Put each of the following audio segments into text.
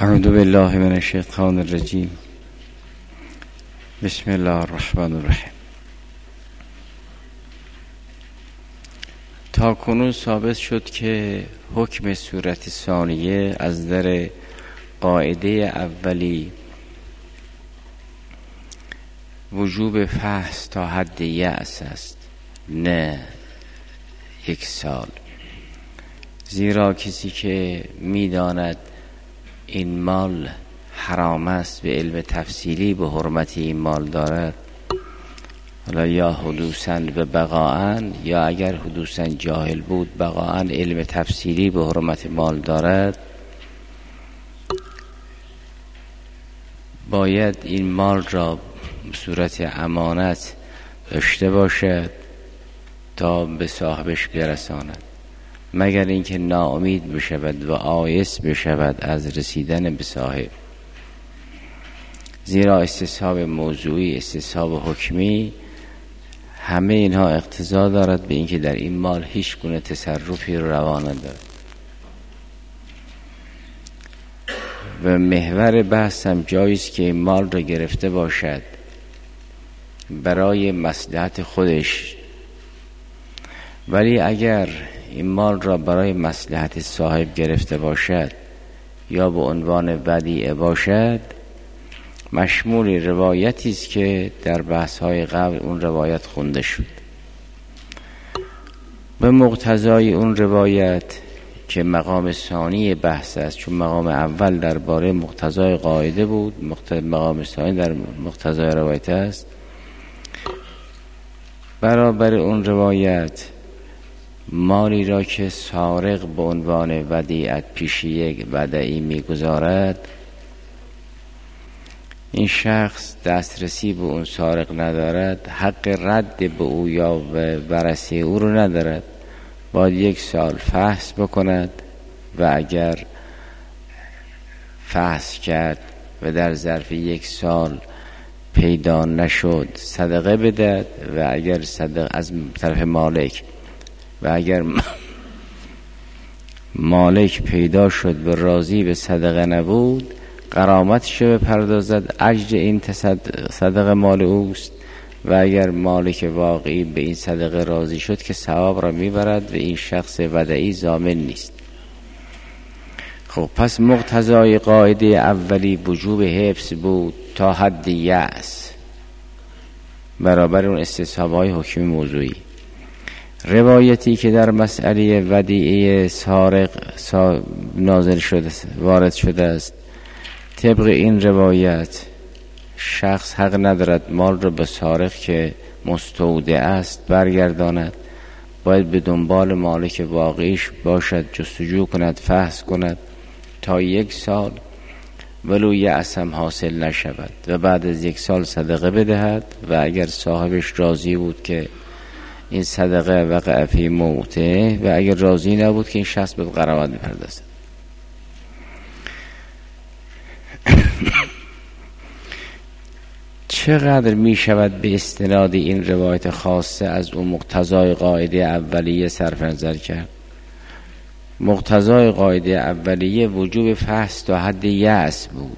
اعوذ بالله من الشیطان الرجیم. بسم الله الرحمن الرحیم. تا کنون ثابت شد که حکم صورت ثانیه از در قاعده اولی وجوب فحص تا حد یأس است، نه 1 سال. زیرا کسی که میداند این مال حرام است به علم تفصیلی به حرمت این مال دارد، حالا یا حدوثاً به بقاءً، یا اگر حدوثاً جاهل بود بقاءً علم تفصیلی به حرمت مال دارد، باید این مال را به صورت امانت داشته باشد تا به صاحبش برساند، مگر اینکه ناامید بشود و آیس بشود از رسیدن به صاحب. زیرا استصحاب موضوعی، استصحاب حکمی، همه اینها اقتضا دارد به اینکه در این مال هیچ گونه تصرفی روا ندارد. و محور بحث هم جاییست که این مال را گرفته باشد برای مصلحت خودش، ولی اگر این مال را برای مصلحت صاحب گرفته باشد یا به عنوان ودیعه باشد، مشمول روایتی است که در بحث‌های قبل اون روایت خونده شد. به مقتضای اون روایت که مقام ثانی بحث است، چون مقام اول درباره مقتضای قاعده بود، مقام ثانی در مقتضای روایت است، برابر اون روایت مالی را که سارق به عنوان ودیعت پیش یک ودیعی میگذارد، این شخص دسترسی به اون سارق ندارد، حق رد به او یا به ورثه او رو ندارد، باید 1 سال فحص بکند و اگر فحص کرد و در ظرف 1 سال پیدا نشد صدقه بدهد، و اگر صدقه از طرف مالک، و اگر مالک پیدا شد و راضی به صدقه نبود، غرامتش بپردازد، اجر این صدقه مال اوست، و اگر مالک واقعی به این صدقه راضی شد که ثواب را میبرد و این شخص ودعی ضامن نیست. خب پس مقتضای قاعده اولی وجوب حفظ بود تا حد یأس، برابر اون استصحاب‌های حکمی موضوعی. روایتی که در مسئله ودیعه سارق نازل شده، وارد شده است، طبق این روایت شخص حق ندارد مال را به سارق که مستودع است برگرداند، باید به دنبال مالک واقعیش باشد، جستجو کند، فحص کند تا 1 سال، ولو یأس هم حاصل نشود، و بعد از 1 سال صدقه بدهد، و اگر صاحبش راضی بود که این صدقه وقع فی موته، و اگر راضی نبود که این شخص به غرامت می‌پردازد. چقدر می شود به استناد این روایت خاصه از اون مقتضای قاعده اولیه صرف نظر کرد؟ مقتضای قاعده اولیه وجوب فحص تا حد یأس بود،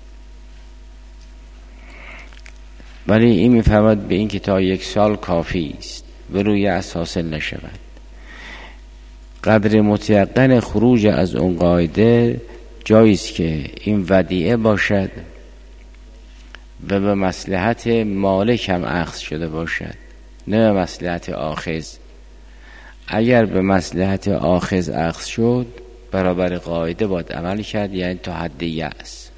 ولی این می فرماید به این که تا 1 سال کافی است ولو یأس حاصل نشود. قدر متیقن خروج از اون قاعده جاییست که این ودیعه باشد و به مصلحت مالک هم اخذ شده باشد، نه به مصلحت آخذ. اگر به مصلحت آخذ اخذ شد برابر قاعده باید عمل کرد، یعنی تا حد یأس،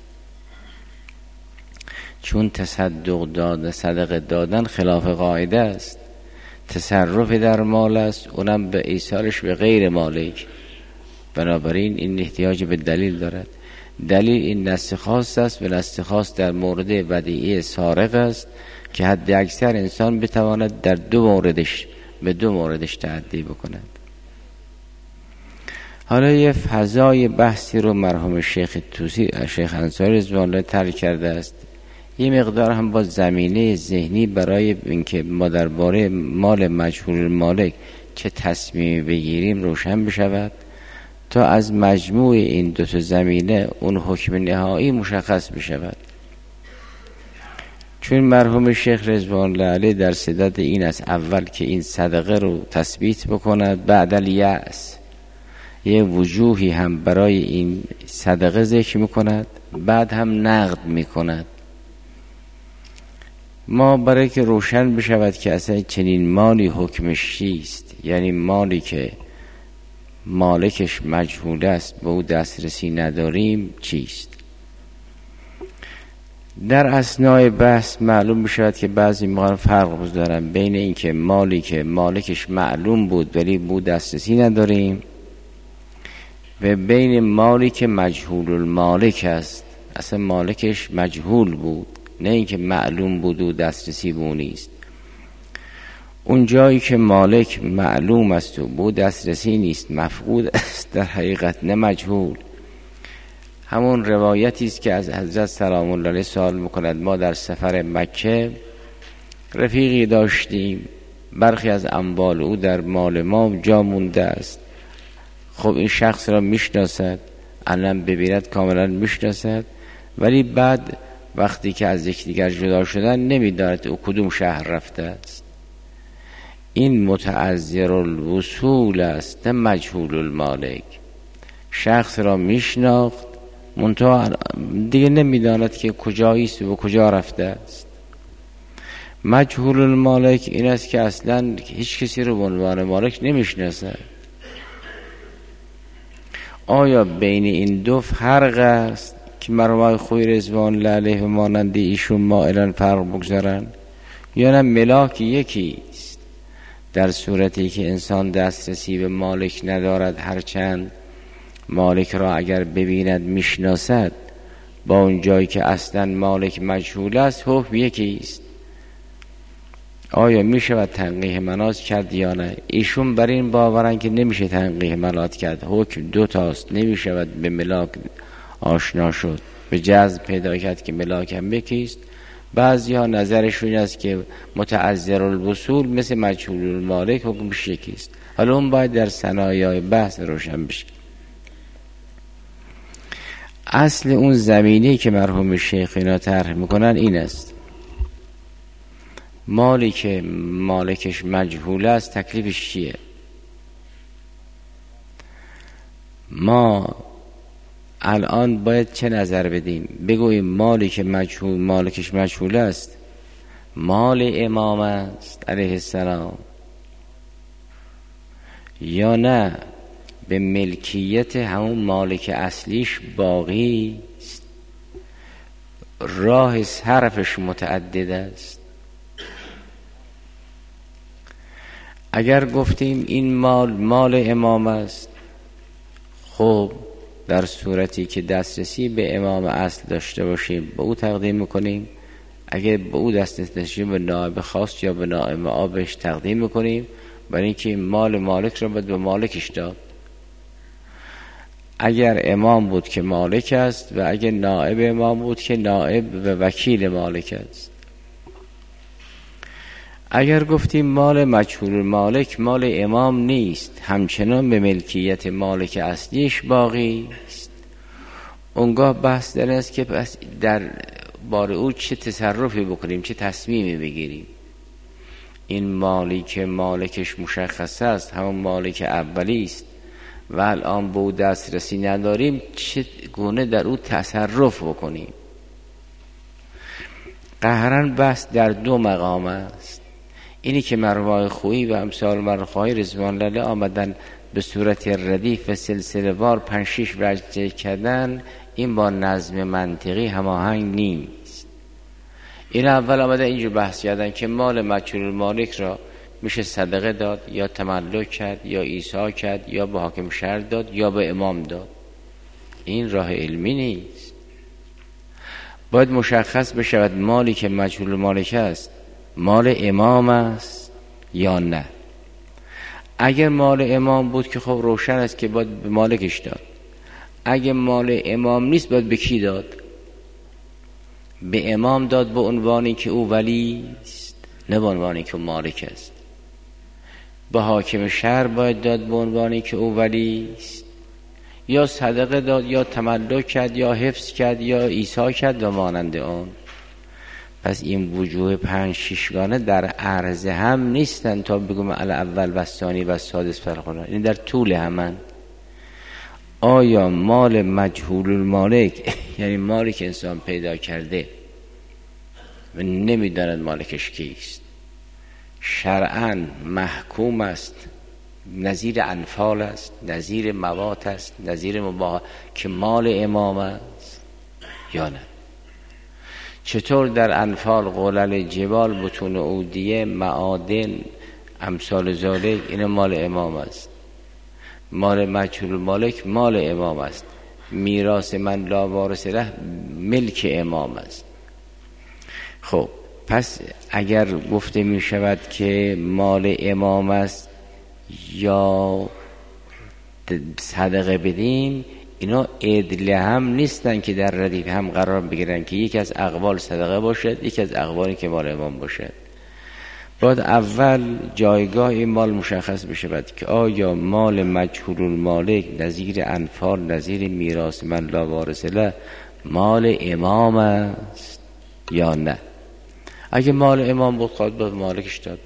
چون تصدق دادن، صدقه دادن خلاف قاعده است، تصرف در مال است، اونم به ایصالش به غیر مالک، بنابراین این احتیاج به دلیل دارد. دلیل این نص خاص است، و نص خاص در مورد ودیعه سارق است که حد اکثر انسان بتواند در 2 موردش به 2 موردش تعدی بکند. حالا یه فضای بحثی رو مرحوم شیخ توسی، شیخ انصاری رضوان الله ترک کرده است، یه مقدار هم با زمینه ذهنی برای اینکه ما درباره مال مجهول مالک چه تصمیمی بگیریم روشن بشود، تا از مجموع این دو تا زمینه اون حکم نهایی مشخص بشود. چون مرحوم شیخ رضوان الله علیه در صدد این است اول که این صدقه رو تثبیت بکند، بعد الیأس یه وجوهی هم برای این صدقه ذکر میکند، بعد هم نقد میکند. ما برای که روشن بشود که اصلا چنین مالی حکمش چیست، یعنی مالی که مالکش مجهول است به او دسترسی نداریم چیست، در اثنای بحث معلوم بشود که بعضی موقع فرق بذارن بین این که مالی که مالکش معلوم بود ولی به او دسترسی نداریم و بین مالی که مجهول المالک است، اصلا مالکش مجهول بود، نه اینکه معلوم بود و دسترسی به او نیست. اون جایی که مالک معلوم است و به او دسترسی نیست مفقود است در حقیقت، نه مجهول. همون روایتی است که از حضرت سلام الله علیه سوال میکند ما در سفر مکه رفیقی داشتیم، برخی از اموال او در مال ما جا مونده است. خب این شخص را میشناسد، الان ببیند کاملا میشناسد، ولی بعد وقتی که از یکدیگر جدا شدن نمیداند او کدوم شهر رفته است. این متعذر الوصول است نه مجهول المالک. شخص را میشناخت منتها دیگه نمیداند که کجاییست و کجا رفته است. مجهول المالک این است که اصلا هیچ کسی رو به عنوان مالک نمیشناسه. آیا بین این دو فرق است که مرحوم خوی رضوان الله علیه و مانند ایشون مائلان فرق بگذارن، یا نه ملاک یکی است؟ در صورتی که انسان دسترسی به مالک ندارد، هرچند مالک را اگر ببیند میشناسد، با اون جایی که اصلا مالک مجهول است حکم یکی است. آیا میشود تنقیح مناط کرد یا نه؟ ایشون بر این باورن که نمیشه تنقیح مناط کرد، حکم دو تاست، نمیشود به ملاک آشنا شد، به جذب پیدا کرد که ملاک هم یکی است. بعضی ها نظرشون است که متعذر الوصول مثل مجهول المالک حکمش یکی است. حالا اون باید در ثنایای بحث روشن بشه. اصل اون زمینی که مرحوم شیخ اینا طرح میکنن این است: مالی که مالکش مجهول است تکلیفش چیه؟ ما الان باید چه نظر بدیم؟ بگوییم مالی که مالکش مجهول است مال امام است علیه السلام، یا نه به ملکیت همون مالک اصلیش باقی است، راه صرفش متعدد است؟ اگر گفتیم این مال امام است، خب در صورتی که دسترسی به امام اصل داشته باشیم به او تقدیم میکنیم. اگر به او دسترسی به نائب خاص یا به نائب آبش تقدیم میکنیم، برای اینکه مال مالک را باید به مالکش داد. اگر امام بود که مالک است و اگر نائب امام بود که نائب و وکیل مالک است. اگر گفتیم مال مجهول مالک مال امام نیست، همچنان به ملکیت مالک اصلیش باقی است، اونگاه بحث در است که در باره او چه تصرفی بکنیم، چه تصمیمی بگیریم. این مالی که مالکش مشخص است همون مالک اولی است و الان به او دسترسی نداریم، چگونه در او تصرف بکنیم؟ قهرن بحث در دو مقام است. اینی که مرحوم خویی و امثال مرحوم رضوان الله آمدن به صورت ردیف و سلسله وار 5-6 وجه کردن، این با نظم منطقی هماهنگ نیست. این اول آمده اینجور بحث کردن که مال مجهول المالک را میشه صدقه داد یا تملک کرد یا ایصا کرد یا به حاکم شهر داد یا به امام داد. این راه علمی نیست. باید مشخص بشود مالی که مجهول المالک است مال امام است یا نه. اگر مال امام بود که خب روشن است که باید به مالکش داد. اگر مال امام نیست باید به کی داد؟ به امام داد به عنوانی که او ولی است، نه به عنوانی که او مالک است. به حاکم شهر باید داد به عنوانی که او ولی است. یا صدقه داد یا تملک کرد یا حفظ کرد یا ایثار کرد و مانند اون. پس این وجوه 5-6 گانه در عرض هم نیستن تا بگم الاول و ثانی و سادس فرقونه، این در طول همن. آیا مال مجهول المالک یعنی مالی که انسان پیدا کرده و نمیداند مالکش کیست، شرعاً محکوم است، نظیر انفال است، نظیر موات است، نظیر مباح که مال امام است یا نه؟ چطور در انفال قلل جبال بطون اودیه معادن امثال ذالک این مال امام است، مال مجهول المالک مال امام است، میراث من لا وارث له ملک امام است. خب پس اگر گفته می شود که مال امام است یا صدقه بدیم، اینا عدل هم نیستن که در ردیف هم قرار بگیرن که یکی از اقوال صدقه باشد، یکی از اقوالی که مال امام باشد. باید اول جایگاه این مال مشخص بشه که آیا مال مجهول المالک نظیر انفال نظیر میراث من لا وارث له مال امام است یا نه. اگه مال امام بود خواهد به مالکش داد.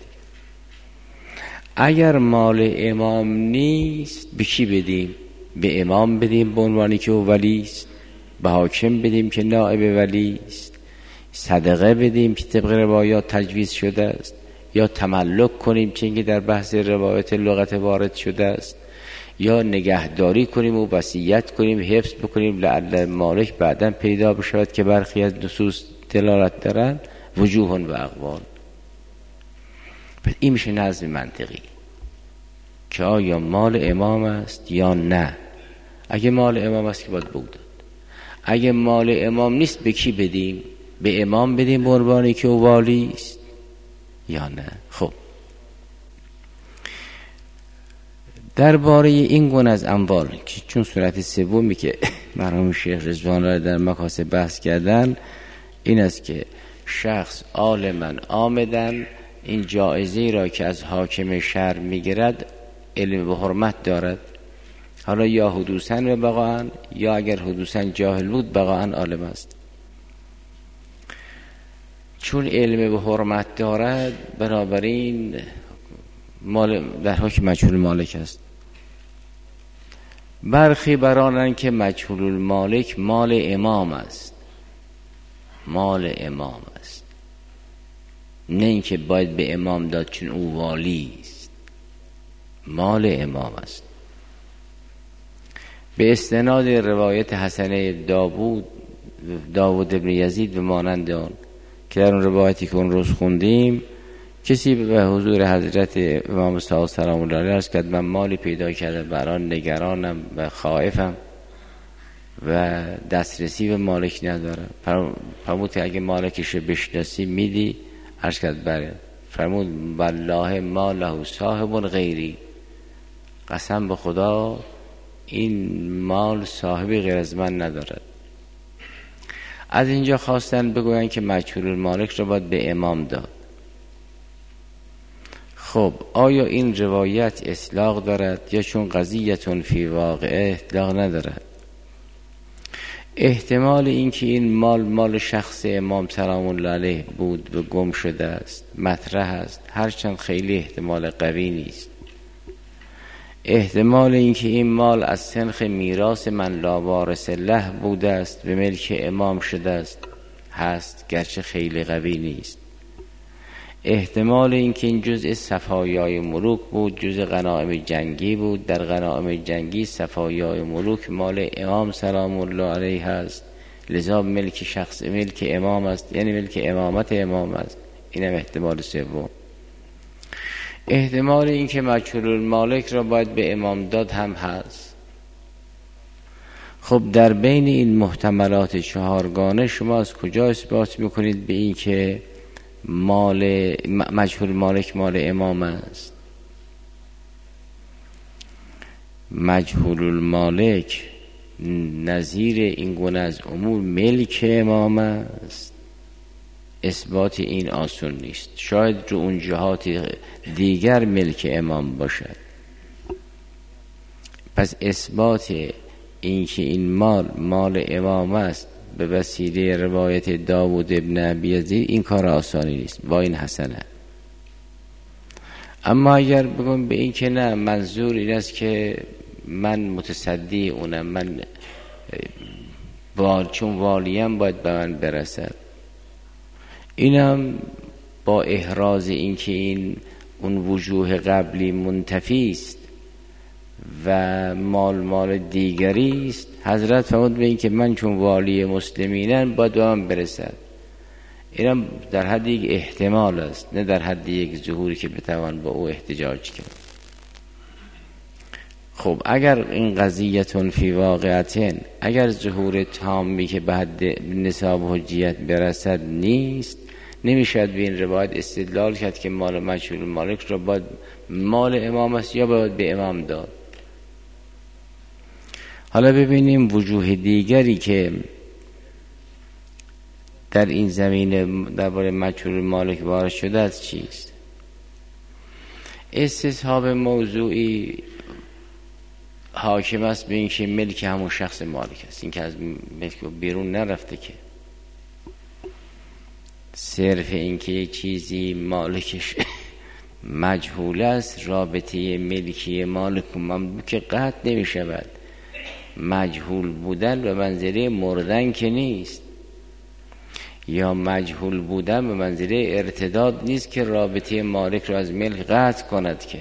اگر مال امام نیست به کی بدیم؟ به امام بدیم به عنوانی که او ولی است، به حاکم بدیم که نائب ولی است، صدقه بدیم که طبق روایات تجویز شده است، یا تملک کنیم چون که در بحث روایت لغت وارد شده است، یا نگهداری کنیم و وصیت کنیم حفظ بکنیم لعل مالک بعداً پیدا بشود که برخی از نصوص دلالت دارن وجوه و اقوال. پس این میشه نظم منطقی که آیا مال امام است یا نه. اگه مال امام است که باید بگذارد. اگه مال امام نیست به کی بدیم؟ به امام بدیم به عنوانی که او والی است یا نه؟ خب درباره این گونه از اموال که چون صورت سومی که مرحوم شیخ رضوان الله در مکاسب بحث کردن این است که شخص عالماً عامداً این جایزه را که از حاکم شهر میگیرد علم و حرمت دارد، حالا یا حدوثاً و بقاءً یا اگر حدوثاً جاهل بود بقاءً عالم است. چون علم و حرمت دارد بنابراین مال در حکم مجهول المالک است. برخی برانند که مجهول المالک مال امام است، مال امام است، نه اینکه باید به امام داد چون او والی است، مال امام است. به استناد روایت حسن داوود ابن یزید و مانند آن که در اون روایتی که اون روز خوندیم کسی به حضور حضرت امام صادق سلام الله علیه عرض کرد من مالی پیدا کردم برای نگرانم و خائفم و دسترسی به مالک ندارم. فرمود که اگه مالکش بشناسی میدی؟ عرض کرد بله. فرمود والله ما له صاحب غیری، قسم به خدا این مال صاحبی غیر از من ندارد. از اینجا خواستن بگوین که مجهول المالک رو باید به امام داد. خب آیا این روایت اطلاق دارد یا چون قضیتون فی واقعه اطلاق ندارد؟ احتمال اینکه این مال شخص امام سلام الله علیه بود و گم شده است مطرح است، هرچند خیلی احتمال قوی نیست. احتمال اینکه این مال از سنخ میراث من لا وارث له بوده است به ملک امام شده است هست، گرچه خیلی قوی نیست. احتمال اینکه این جزء صفایای ملوک بود، جزء غنایم جنگی بود، در غنایم جنگی صفایای ملوک مال امام سلام الله علیه است، لذا ملک شخص ملک امام است، یعنی ملک امامت امام است. اینم احتمال سوم. احتمال اینکه مجهول المالک را باید به امام داد هم هست. خب در بین این محتملات چهارگانه شما از کجا اثبات میکنید به این که مال مجهول المالک مال امام است؟ مجهول المالک نظیر این گونه از امور ملک امام است. اثبات این آسون نیست، شاید رو اون جهات دیگر ملک امام باشد. پس اثبات اینکه این مال امام است به وسیله روایت داوود ابن ابی یزید، این کار آسانی نیست با این حسنه. اما اگر بگم به این که نه، منظور این است که من متصدی اونم، من چون والیم باید به من برسد، اینم با احراز این که اون وجوه قبلی منتفی است و مال دیگری است، حضرت فرمود به این که من چون والی مسلمینم باید به من برسد. اینم در حد یک احتمال است، نه در حد یک ظهوری که بتوان با او احتجاج کرد. خب اگر این قضیتون فی واقعتن، اگر ظهور تامی که به حد نصاب حجیت برسد نیست، نمیشد به این روایت استدلال کرد که مال مجهول مالک را باید مال امام است یا باید به امام داد. حالا ببینیم وجوه دیگری که در این زمینه درباره مجهول مالک وارد شده است چیست؟ استصحاب موضوعی حاکم است به این که ملک همون شخص مالک است، این که از ملک بیرون نرفته، که صرف این که یک چیزی مالکش مجهول است، رابطه ملکی مالک و مملوک که قطع نمی شود. مجهول بودن به منزله مردن که نیست، یا مجهول بودن به منزله ارتداد نیست که رابطه مالک را از ملک قطع کند، که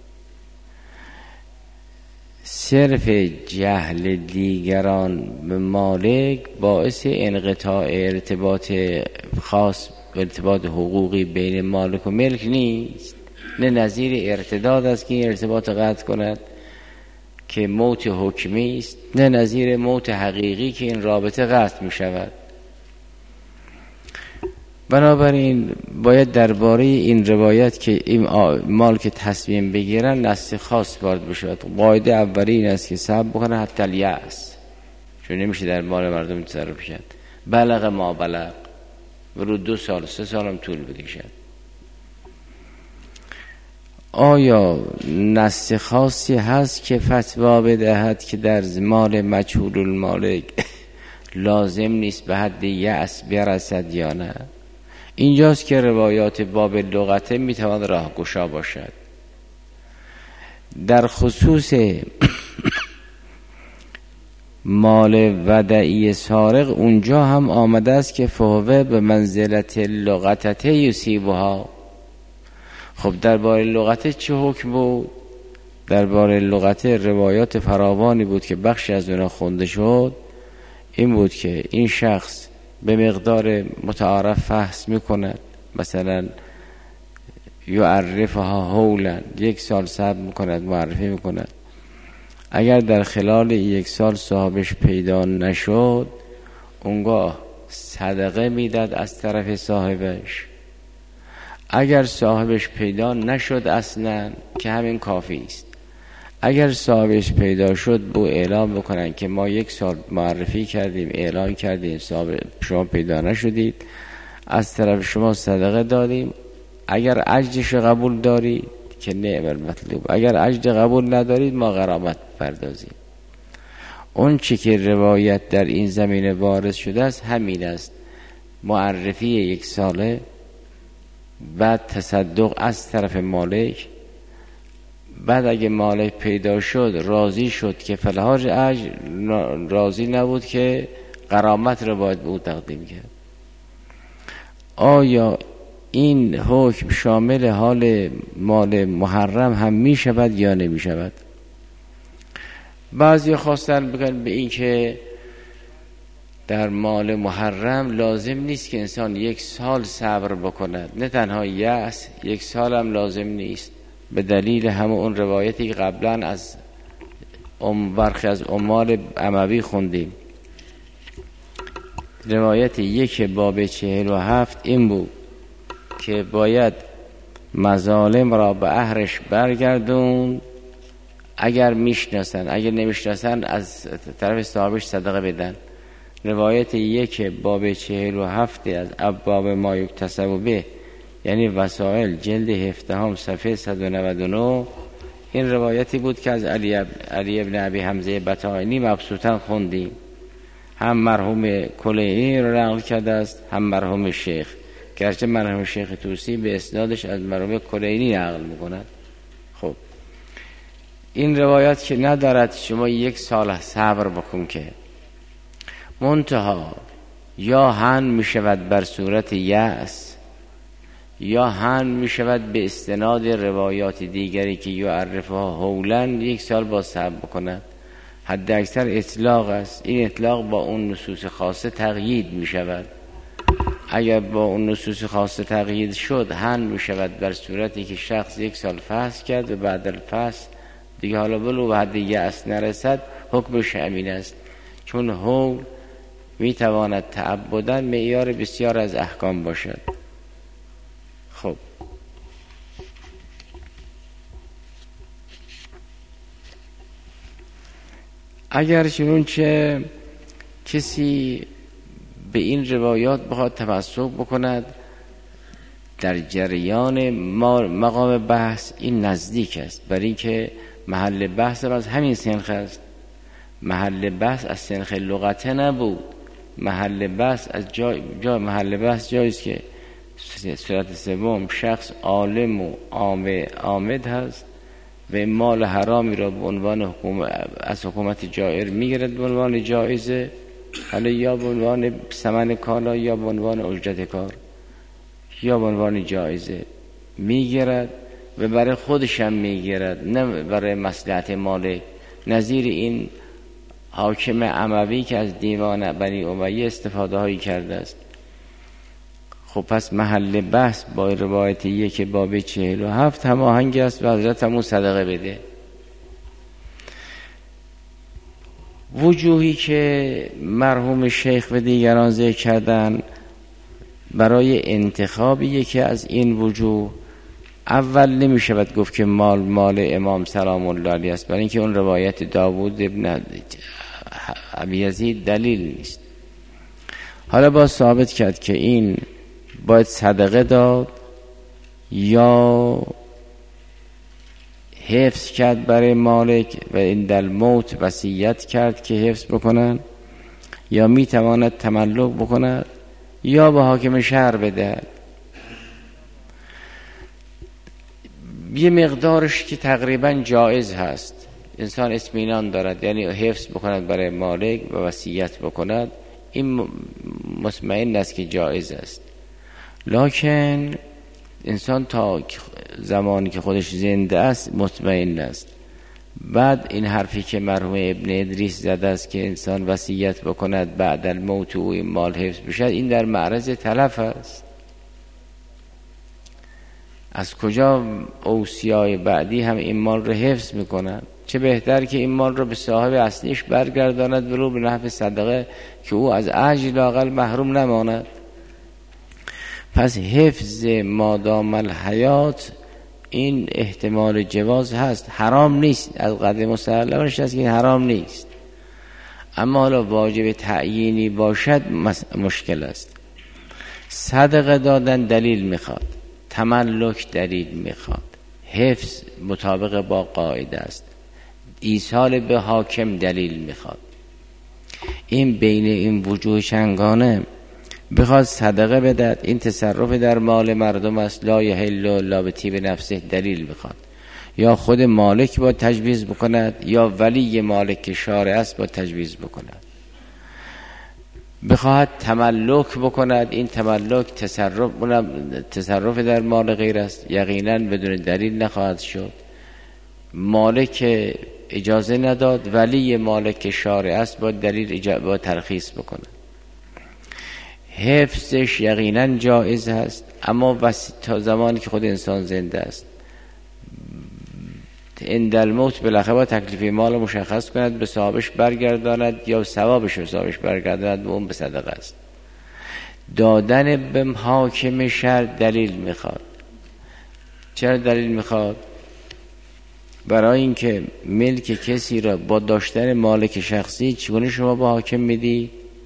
صرف جهل دیگران به مالک باعث انقطاع ارتباط خاص، ارتباط حقوقی بین مالک و ملک نیست، نه نظیر ارتداد است که این ارتباط قطع کند که موت حکمی است، نه نظیر موت حقیقی که این رابطه قطع می شود. بنابراین باید درباره این روایت که این مال که تصمیم بگیرن نص خاص وارد بشه. قاعده اولی این است که صبر بکنه حتی الیأس، چون نمیشه در مال مردم تصرف کرد. بلغ ما بلغ، ورو 2 سال 3 سال هم طول بکشد. آیا نص خاصی هست که فتوا بدهد که در مال مجهول المالک لازم نیست به حد یأس برسد یا نه؟ اینجاست که روایات باب لغته میتواند راهگشا باشد. در خصوص مال ودعی سارق اونجا هم آمده است که فهوه به منزلت لغته یصیبها. خب درباره لغته چه حکم بود؟ درباره لغته روایات فراوانی بود که بخشی از اونها خونده شد. این بود که این شخص به مقدار متعارف فحص میکند، مثلا یعرفها حولا، 1 سال صبر میکند، معرفی میکند. اگر در خلال 1 سال صاحبش پیدا نشد، اونگاه صدقه میداد از طرف صاحبش. اگر صاحبش پیدا نشد اصلا، که همین کافی است. اگر صاحبش پیدا شد، بو اعلام بکنن که ما 1 سال معرفی کردیم، اعلان کردیم، صاحب شما پیدا نشدید، از طرف شما صدقه دادیم. اگر اجرش قبول دارید که نعم المطلوب، اگر اجر قبول ندارید ما غرامت پردازیم. اون چی که روایت در این زمینه وارد شده است همین است، معرفی 1 ساله، بعد تصدق از طرف مالک، بعد اگه مالک پیدا شد راضی شد که فلحاظ اجر، راضی نبود که غرامت رو باید به او تقدیم کرد. آیا این حکم شامل حال مال محرم هم می شود یا نمی شود؟ بعضی خواستن بگن به این که در مال محرم لازم نیست که انسان 1 سال صبر بکند، نه تنها یأس، 1 سال هم لازم نیست، به دلیل همه اون روایتی که قبلا از برخی از عمال اموی خوندیم. روایت 1 باب 47 این بود که باید مظالم را به اهلش برگردون، اگر میشناسن، اگر نمیشناسن از طرف صاحبش صدقه بدن. روایت 1 باب 47 از ابواب ما یکتسب به، یعنی وسائل، جلد 17 صفحه 199، این روایتی بود که از علی ابن ابی حمزه بطائنی مبسوطاً خوندیم. هم مرحوم کلینی رو نقل کرده است، هم مرحوم شیخ، گرچه مرحوم شیخ طوسی به اسنادش از مرحوم کلینی نقل میکند. خب این روایت که ندارد شما 1 سال صبر بکن که منتها یا هن می شود بر صورت یأس، یا هن می شود به استناد روایات دیگری که یعرفها حولا 1 سال با صبر بکند. حد اکثر اطلاق است، این اطلاق با اون نصوص خاصه تقیید می شود. اگر با اون نصوص خاصه تقیید شد هن می شود بر صورتی که شخص 1 سال فحص کرد و بعد الفحص دیگه حالا ولو به حد یأس نرسد حکمش همین است، چون حول می تواند تعبداً معیار بسیار از احکام باشد. خب اگر چنانچه کسی به این روایات بخواد تمسک بکند در جریان مقام بحث، این نزدیک است، برای اینکه محل بحث از همین سنخ است. محل بحث از سنخ لغته نبود، محل بحث از محل بحث جاییست که صورت سوم شخص عالم و عامد هست و مال حرامی را به عنوان از حکومت جائر میگیرد به عنوان جایزه، حالا یا به عنوان ثمن کالا یا به عنوان اجرت کار یا به عنوان جایزه میگیرد و برای خودش هم میگیرد، نه برای مصلحت مالک. نظیر این حاکم اموی که از دیوان بنی امیه استفاده هایی کرده است. خب پس محل بحث با روایت 1 باب 47 هماهنگ است و حضرت همون صدقه بده. وجوهی که مرحوم شیخ و دیگران ذکر کردن برای انتخاب یکی از این وجوه، اول نمی شود گفت که مال امام سلام الله علیه است، برای اینکه اون روایت داوود ابن ابی یزید دلیل نیست. حالا با ثابت کرد که این باید صدقه داد یا حفظ کرد برای مالک و این در موت وصیت کرد که حفظ بکنن، یا می تواند تملک بکند یا به حاکم شهر بده. یه مقدارش که تقریبا جایز هست، انسان اطمینان دارد، یعنی حفظ بکند برای مالک و وصیت بکند، این مطمئن است که جایز است. لکن انسان تا زمانی که خودش زنده است مطمئن است. بعد این حرفی که مرحوم ابن ادریس زده است که انسان وصیت بکند بعد الموت و این مال حفظ بشد، این در معرض تلف است. از کجا اوصیای بعدی هم این مال رو حفظ میکنند؟ چه بهتر که این مال رو به صاحب اصلیش برگرداند ولو به نحو صدقه که او از اجر لااقل محروم نماند. پس حفظ مادام الحیات این احتمال جواز هست، حرام نیست، از قدر مسلمش هست که حرام نیست، اما حالا واجب تعیینی باشد مشکل است. صدقه دادن دلیل میخواد، تملک دلیل میخواد، حفظ مطابق با قاعده است، ایصال به حاکم دلیل میخواد. این بین این وجوه چنگانه بخواد صدقه بدهد، این تصرف در مال مردم است، لا یحل الا بطیب نفسه، دلیل میخواد. یا خود مالک با تجویز بکند یا ولی مالک که شارع است با تجویز بکند. بخواهد تملک بکند، این تملک تصرف در مال غیر است، یقینا بدون دلیل نخواهد شد. مالک اجازه نداد، ولی مالک شارع است با دلیل با ترخیص بکند. حفظش یقینا جایز هست، اما تا زمانی که خود انسان زنده است. عند الموت بالاخره با تکلیف مال مشخص کند، به صاحبش برگرداند یا ثوابش به صاحبش برگرداند و اون به صدقه است. دادن به حاکم شهر دلیل میخواد. چرا دلیل میخواد؟ برای اینکه ملک کسی را با داشتن مالک شخصی چگونه شما با حاکم میدی؟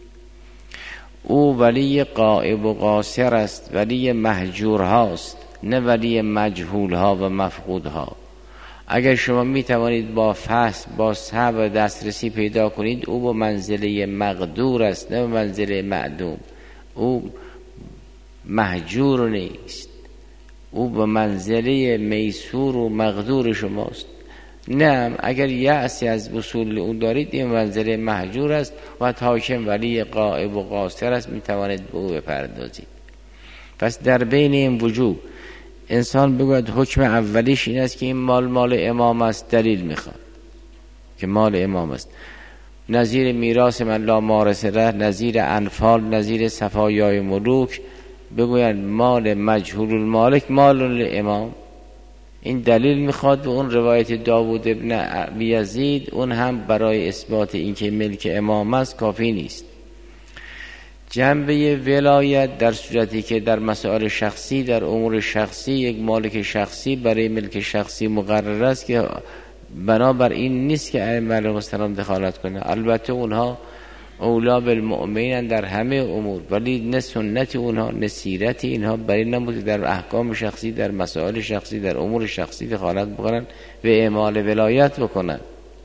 او ولی غائب و قاصر است، ولی محجور هاست، نه ولی مجهول ها و مفقود ها. اگر شما می توانید با فحص با صبر دسترسی پیدا کنید، او با منزله مقدور است نه منزله معدوم. او مهجور نیست، او به منزله میسور و مقدور شماست. نه اگر یأسی از وصول اون دارید، این منزله مهجور است و حاکم ولی غائب و قاصر است، می توانید به او بپردازید. پس در بین این وجوه انسان بگوید حکم اولیش این است که این مال امام است، دلیل میخواد که مال امام است، نظیر میراث من لا مارث له، نظیر انفال، نظیر صفایای ملوک. بگوید مال مجهول المالک مال امام، این دلیل میخواد. و اون روایت داوود ابن ابی یزید اون هم برای اثبات اینکه ملک امام است کافی نیست. جنبه ولایت در صورتی که در مسائل شخصی، در امور شخصی، یک مالک شخصی برای ملک شخصی مقرر است که بنابر این نیست که ائمه علیهم السلام دخالت کنه. البته اونها اولا بالمؤمنین در همه امور، ولی نه سنت اونها نه سیرت اینها برای نموده در احکام شخصی، در مسائل شخصی، در امور شخصی دخالت بکنن و اعمال ولایت بکنن.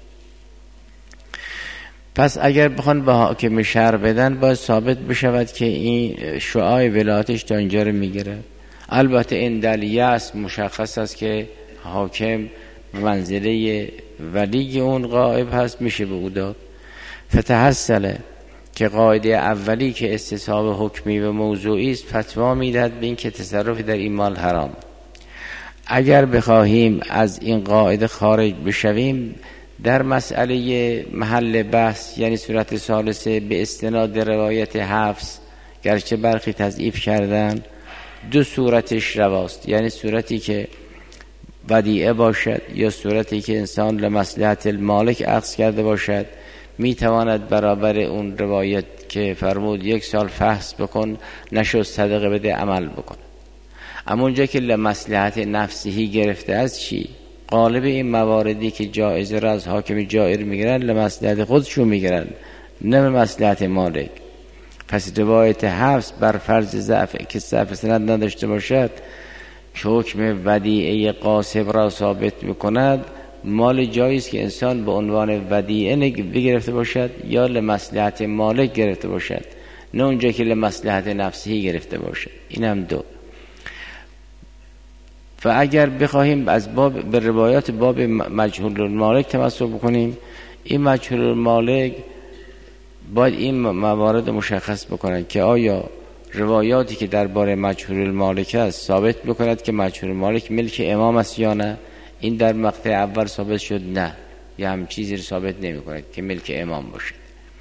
پس اگر بخوان به حاکم شهر بدن، باید ثابت بشود که این شعاع ولایتش تا اینجا رو میگیره. البته این دلیه است، مشخص است که حاکم منزله ولی اون غائب هست، میشه به او داد. فتحصله که قاعده اولی که استصحاب حکمی و موضوعی است، فتوا میدهد به این که تصرف در این مال حرام. اگر بخواهیم از این قاعده خارج بشویم، در مسئله محل بحث یعنی صورت ثالثه به استناد روایت حفص، گرچه برخی تضعیف کردن، دو صورتش رواست، یعنی صورتی که ودیعه باشد یا صورتی که انسان لمصلحت المالک اخذ کرده باشد، می تواند برابر اون روایت که فرمود 1 سال فحص بکن نشد صدقه بده عمل بکن. اما اونجا که لمصلحت نفسهی گرفته از چی؟ غالب این مواردی که جایزه را از حاکم جائر میگیرن لمصلحت خودشون میگیرن، نه مصلحت مالک. پس روایت حفص بر فرض ضعف که ضعف سند نداشته باشد، که حکم ودیعه قاسب را ثابت میکند، مال جایز که انسان به عنوان ودیعه بگرفته باشد یا لمصلحت مالک گرفته باشد، نه اونجا که لمصلحت نفسی گرفته باشد. این هم دو. و اگر بخواهیم از باب به روایات باب مجهول المالک تمسک بکنیم، این مجهول المالک باید این موارد مشخص بکنند که آیا روایاتی که درباره مجهول المالک است ثابت بکند که مجهول المالک ملک امام است یا نه. این در مقطع اول ثابت شد نه، یا هم چیزی رو ثابت نمی کند که ملک امام باشد.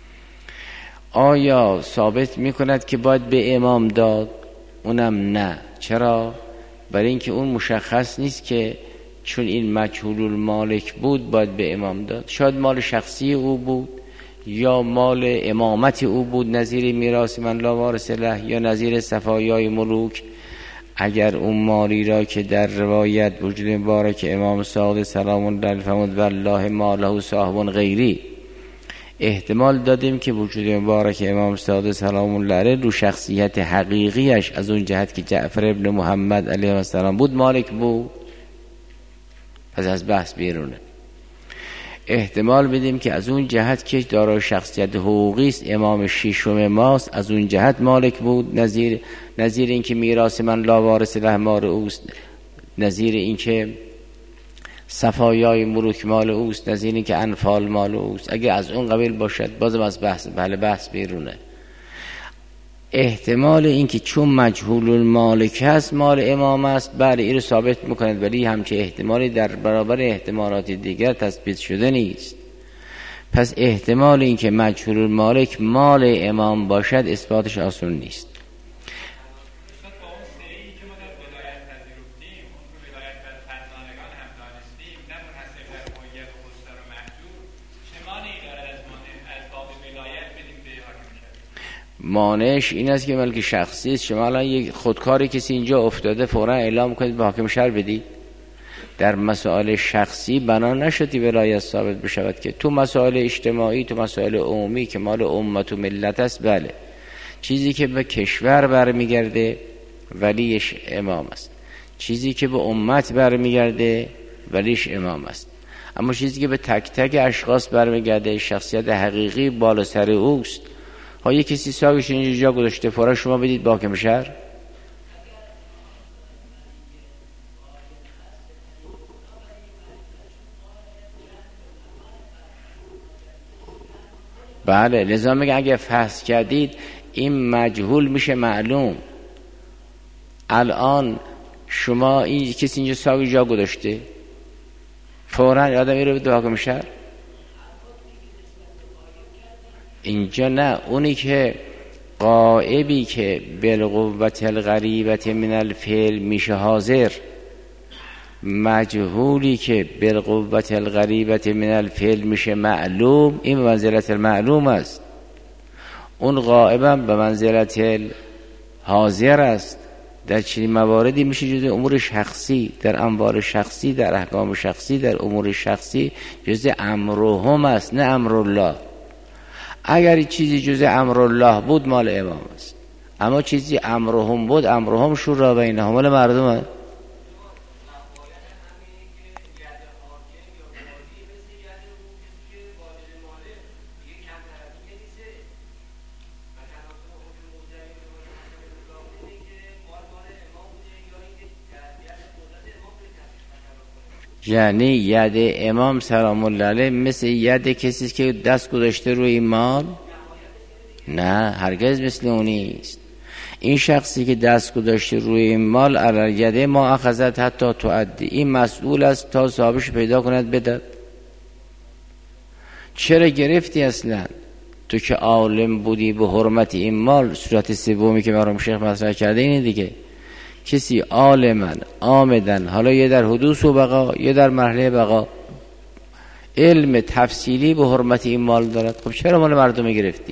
آیا ثابت می کند که باید به امام داد؟ اونم نه. چرا؟ برای اینکه اون مشخص نیست که چون این مجهول المالک بود باید به امام داد. شاید مال شخصی او بود یا مال امامت او بود، نظیر میراث من لا وارث له یا نظیر صفایای ملوک. اگر اون مالی را که در روایت وجود مبارک امام صادق سلام الله علیه فرمود والله ما له صاحب غیری، احتمال دادیم که وجود مبارک امام صادق سلام الله علیه رو شخصیت حقیقیش از اون جهت که جعفر ابن محمد علیه السلام بود مالک بود، پس از بحث بیرونه. احتمال بدیم که از اون جهت که دارای شخصیت حقوقی است، امام ششم ماست، از اون جهت مالک بود، نظیر این که میراث من لا وارث له مال اوست، نظیر این که صفایای ملوک مال اوست، نظیر این که انفال مال اوست. اگه از اون قبیل باشد بازم از بحث بیرونه. احتمال این که چون مجهول المالک هست مال امام است، بله این رو ثابت میکنند، ولی همچه احتمالی در برابر احتمالات دیگر تثبیت شده نیست. پس احتمال این که مجهول المالک مال امام باشد اثباتش آسان نیست. مانعش این است که ملک شخصی است. شما الان یک خودکاری کسی اینجا افتاده فورا اعلام کنید به حاکم شهر بدید. در مسائل شخصی بنا نشدی ولایت ثابت بشود که تو مسائل اجتماعی، تو مسائل عمومی که مال امت و ملت است، بله. چیزی که به کشور برمیگرده ولیش امام است، چیزی که به امت برمیگرده ولیش امام است. اما چیزی که به تک تک اشخاص برمیگرده، شخصیت حقیقی بالا سر اوست. ها یک کسی ساقش اینجا جا گذاشته، فورا شما بدید با حاکم شهر؟ بله، لذا میگه اگه فحص کردید این مجهول میشه معلوم. الان شما این کسی اینجا ساقی جا گذاشته، فوراً آدم میره به حاکم شهر؟ اینجا نه، اونی که غائبی که بالقوت الغریبت من الفعل میشه حاضر، مجهولی که بالقوت الغریبت من الفعل میشه معلوم، این به منزلت المعلوم است. اون غائبم به منزلت حاضر است. در چنین مواردی میشه جز امور شخصی، در انوار شخصی، در احکام شخصی، در امور شخصی جز امرهم است، نه امرالله. اگر چیزی جز امرالله بود مال امام است، اما چیزی امرهم بود، امرهم شورا بینهم، مال مردمه. یعنی ید امام سلام الله علیه مثل ید کسی که دست گذاشته روی این مال؟ نه، هرگز مثل اونیست. این شخصی که دست گذاشته روی این مال علی ید ما اخذت حتی تؤدی، این مسئول است تا صاحبش پیدا کند بدد. چرا گرفتی اصلا؟ تو که عالم بودی به حرمت این مال. صورت سومی که مرحوم شیخ مطرح کرده اینه دیگه، کسی عالمن آمدن، حالا یه در حدوث و بقا، یه در مرحله بقا، علم تفصیلی به حرمت این مال دارد. خب چرا مال مردم گرفتی؟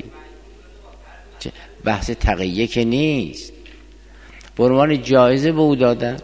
بحث تقیه که نیست، برمان جایزه به او دادن.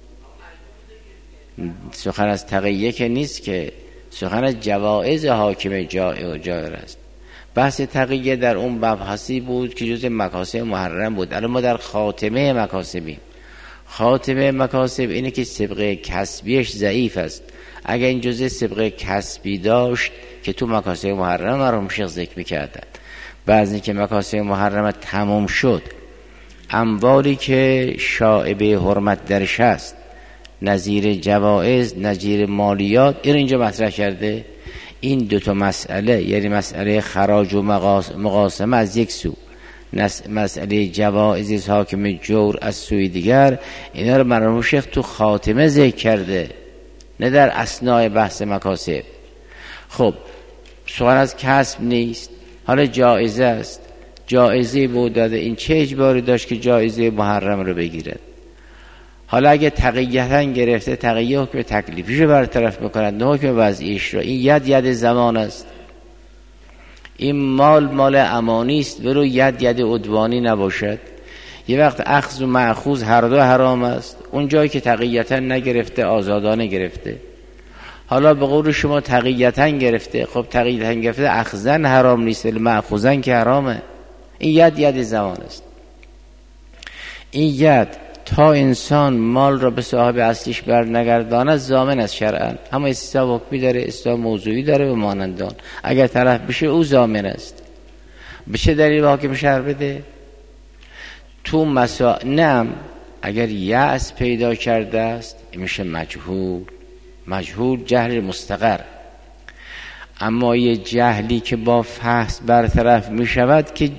سخن از تقیه که نیست، که سخن از جوائز حاکم جائر و جائر است. بحث تقیه در اون مبحثی بود که جز مکاسب محرم بود. الان ما در خاتمه مکاسبیم. خاتمه مکاسب اینه که سبقه کسبیش ضعیف است. اگر این جزء سبقه کسبی داشت که تو مکاسب محرم مرحوم شیخ ذکر می‌کردن، بعضی که مکاسب محرم تمام شد، اموالی که شائبه حرمت درش است، نظیر جوائز، نظیر مالیات، اینجا مطرح کرده. این دوتا مسئله، یعنی مسئله خراج و مقاسمه از یک سو، مسئله جوائز حاکم جور از سوی دیگر، اینا رو مرحوم شیخ تو خاتمه ذکر کرده، نه در اثناء بحث مکاسب. خب سوال از کسب نیست، حالا جایزه است. جایزه بود داده، این چه اجباری داشت که جایزه محرم رو بگیرد؟ حالا اگه تقییتا گرفته، تقییه حکم تکلیفیش رو برطرف میکند، نه حکم وضعیش رو. این ید زمان است. این مال امانی است، ولو ید عدوانی نباشد. یه وقت اخذ و مأخوذ هر دو حرام است. اون جایی که تقییتا نگرفته، آزادانه گرفته. حالا به قول شما تقییتا گرفته، خب تقییتا گرفته اخذن حرام نیست، ولی مأخوذن که حرامه. این ید زمان است. این ید تا انسان مال را به صاحب اصلیش برنگرداند ضامن است شرعا. اما استثناء حکمی داره، استثناء موضوعی داره و مانندان. اگر طرف بشه او ضامن است. به چه دلیل به حاکم شهر بده؟ تو نعم اگر یأس پیدا کرده است میشه مجهول جهل مستقر. اما یه جهلی که با فحص برطرف میشود که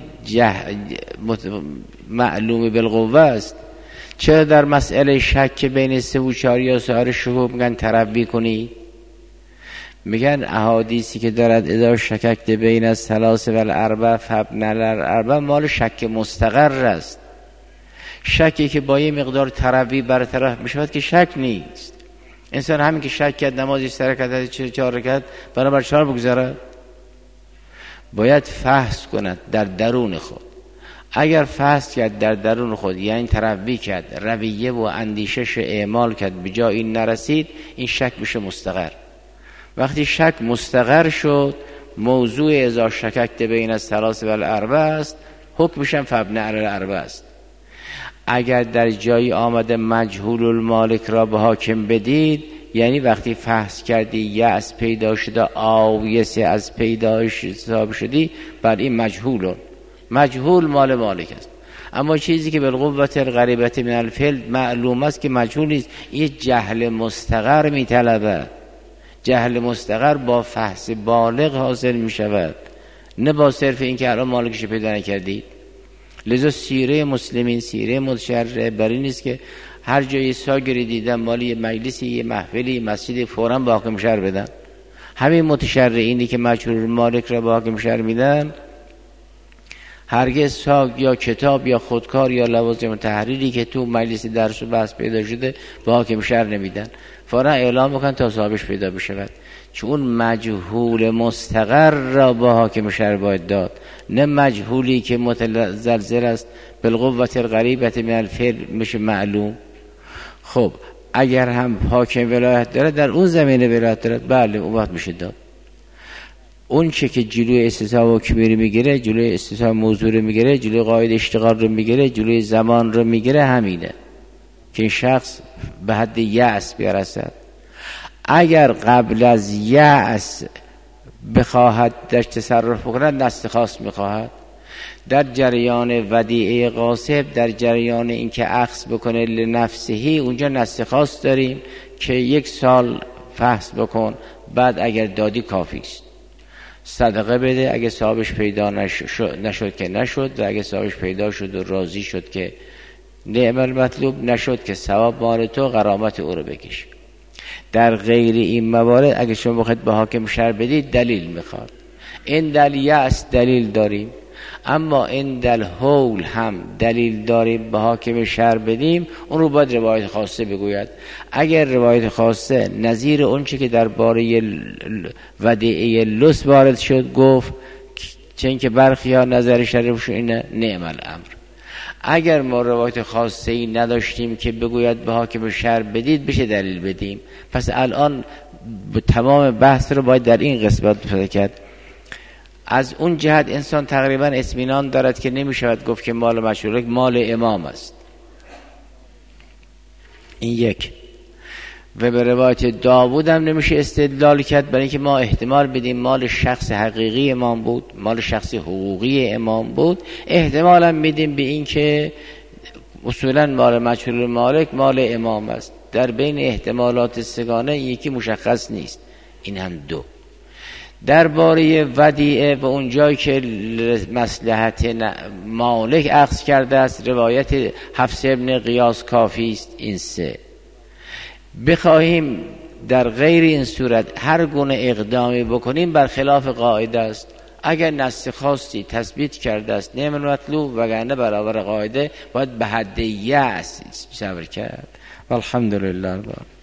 معلوم بالقوه است. چرا در مسئله شک بین 3 و 4 یا سایر شکوک میگن تروی کنی؟ میگن احادیثی که دارد اذا شککت بین الثلاث و الاربع فابن الاربع مال شک مستقر است. شکی که با یه مقدار تروی برطرف میشود که شک نیست. انسان همین که شک کرد نمازی 3 رکعت 4 رکعت برابر 4 بگذاره، باید فحص کند در درون خود. اگر فحص کرد در درون خود، یعنی تروی کرد، رویه و اندیشش اعمال کرد، به جای این نرسید، این شک میشه مستقر. وقتی شک مستقر شد، موضوع اذا شککت بین الثلاث و الاربع است، حکمش هم فابن الاربع است. اگر در جایی آمده مجهول المالک را به حاکم بدید، یعنی وقتی فحص کردی یأس پیدا شده، آویسه از پیدایش حساب شدی، بر این مجهول مال مالک است. اما چیزی که بالقوة الغریبة من الفعل معلوم است که مجهول نیست، این جهل مستقر میطلبه. جهل مستقر با فحص بالغ حاصل می شود، نه با صرف این که الان مالکش پیدا نکردید. لذا سیره مسلمین سیره متشرع بر این نیست که هر جایی ساگری دیدن مالی یه مجلسی، یه محفلی، یه مسجدی، فوراً با حاکم شهر بدن. همین متشرعینی که مجهول مالک را با حاکم شهر میدن، هرگز ساگ یا کتاب یا خودکار یا لوازم تحریری که تو مجلس درس و بحث پیدا شده با حاکم شهر نمیدن، فوراً اعلام بکن تا صاحبش پیدا بشود. چون مجهول مستقر را با حاکم شهر باید داد، نه مجهولی که متزلزل است بالقوة الغریبة من الفعل میشه معلوم. خب اگر هم حاکم ولایت داره، در اون زمینه ولایت داره، بله اون وقت میشه داد. اون چه که جلوی استثناء و کبیر میگیره، جلوی استثناء موضوع رو میگیره، جلوی قاعده اشتغال رو میگیره، جلوی زمان رو میگیره، همینه که این شخص به حد یأس برسد. اگر قبل از یأس بخواهد در تصرف بکند، نص خاص میخواهد. در جریان ودیعه غاصب، در جریان اینکه اخذ بکنه لنفسهی، اونجا نص خاص داریم که 1 سال فحص بکن، بعد اگر دادی کافی است. صدقه بده، اگه صاحبش پیدا نشد که نشد، و اگه صاحبش پیدا شد و راضی شد که نعم المطلوب، نشد که ثواب مال تو، غرامت او رو بکش. در غیر این موارد اگه شما بخواید به حاکم شهر بدید، دلیل میخواد. این دلیل است، دلیل داریم، اما این دل حول هم دلیل داریم به حاکم شهر بدیم، اون رو باید روایت خاصه بگوید. اگر روایت خاصه نظیر اون چه که در باره ودیعه لص وارد شد گفت، چون که برخی ها نظر شریفشون اینه، نعم الامر. اگر ما روایت خاصه ای نداشتیم که بگوید به حاکم شهر بدید، بشه دلیل بدیم. پس الان تمام بحث رو باید در این قسمت پیدا کرد. از اون جهت انسان تقریبا اطمینان دارد که نمیشود گفت که مال مشروع مال امام است. این یک. و به روایت داوود هم نمیشه استدلال کرد، برای اینکه ما احتمال بدیم مال شخص حقیقی امام بود، مال شخص حقوقی امام بود. احتمال هم میدیم به این که اصولا مال مجهول مالک مال امام است. در بین احتمالات سگانه یکی مشخص نیست. این هم 2. درباره ودیعه و اون جایی که مصلحت مالک اخذ کرده است، روایت حفص ابن غیاث کافی است. این 3. بخواهیم در غیر این صورت هر گونه اقدامی بکنیم، برخلاف قاعده است. اگر نص خاصی تثبیت کرده است نعم المطلوب، وگرنه برابر قاعده باید به حد یأس صبر کرد. والحمدلله.